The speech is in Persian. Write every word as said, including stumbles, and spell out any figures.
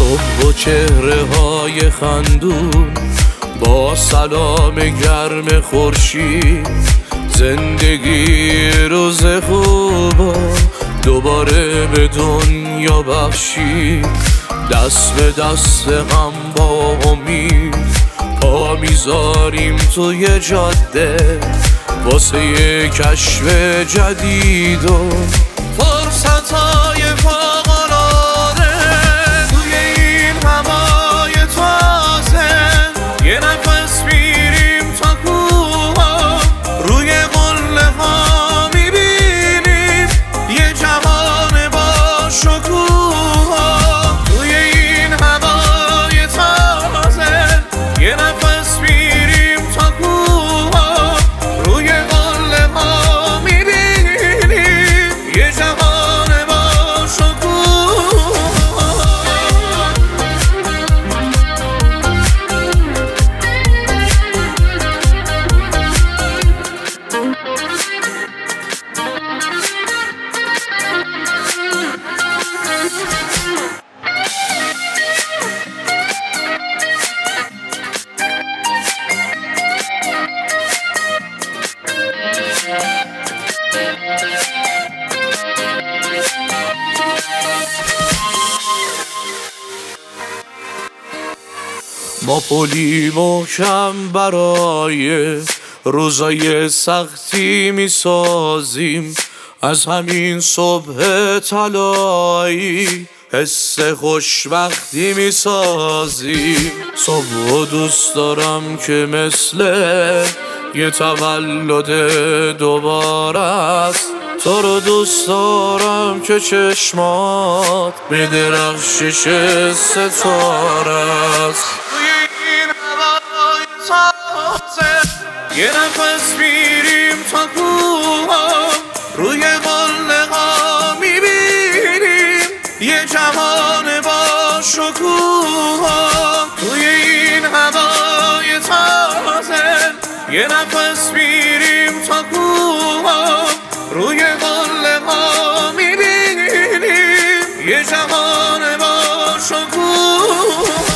صبح و چهره های خندون با سلام گرم خورشید، زندگی روز خوبا دوباره به دنیا بخشید. دست به دست هم با امید پا میذاریم توی جاده واسه یه کشف جدید و فرصتهای فوق‌العاده. توی این هوای تازه یه نفس میریم تا کوها، روی قله ها میبینیم یه جهان با شکوها. توی این هوای تازه یه نفس میریم تا کوها، روی قله ها میبینیم یه جهان با شکوها. ما پلی محکم برای روزای سختی میسازیم، از همین صبح طلایی حس خوشبختی میسازیم. صبح و دوست دارم که مثل یه تولد دوباره است، تو رو دوست دارم که چشمات به درخشش ستاره است. یه نفس میریم تا کوها، روی قله ها میبینیم یه جهان با شکوها. توی این هوای تازه یه نفس میریم تا کوها، روی قله ها میبینیم یه جهان با شکوها.